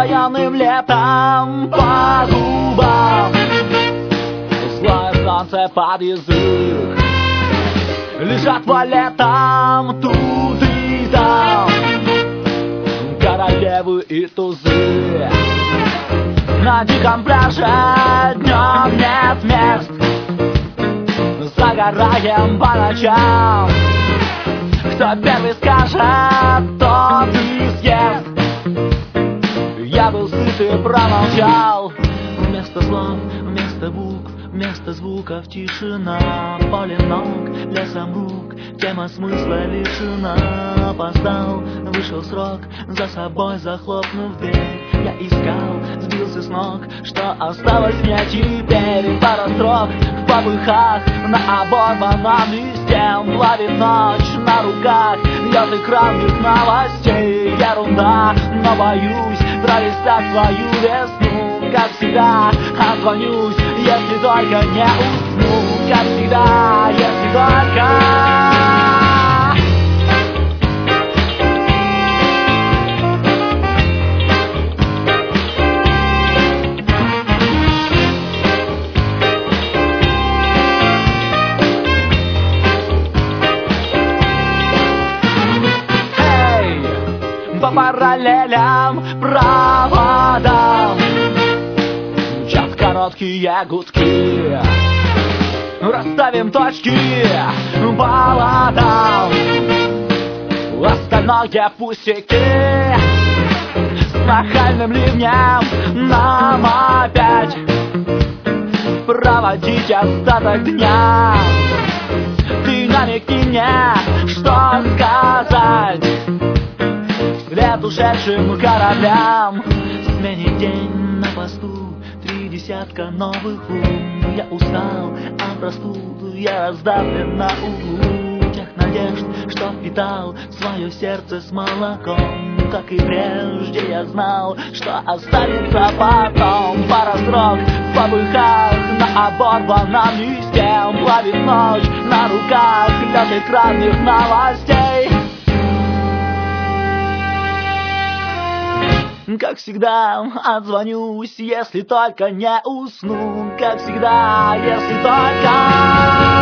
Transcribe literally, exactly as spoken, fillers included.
Затаенным летом по губам, злое солнце под язык. Лежат валетом тут и там королевы и тузы. На диком пляже днем нет мест, загораем по ночам. Кто первый скажет, тот и съест. Я был сыт и промолчал. Вместо слов, вместо букв, вместо звуков тишина. Поле ног, лесом рук, тема смысла лишена. Опоздал, вышел срок, за собой захлопнув дверь. Я искал, сбился с ног, что осталось мне теперь. Пара строк в попыхах, на оборванном листе. Плавит ночь на руках, льет экран без новостей. Ерунда, но боюсь пролистать свою весну. Как всегда, отзвонюсь, если только не усну. Как всегда, если только... По параллелям проводам мчат короткие гудки. Расставим точки по ладам, остальное пустяки. С нахальным ливнем нам опять проводить остаток дня. Ты намекни мне, что сказать вслед ушедшим кораблям. Сменить день на посту, три десятка новых лун. Я устал от простуд, я раздавлен на углу тех надежд, что впитал свое сердце с молоком. Как и прежде я знал, что останется потом. Пара строк в попыхах, на оборванном листе. Плавит ночь на руках, лед экранных новостей. Как всегда, отзвонюсь, если только не усну. Как всегда, если только...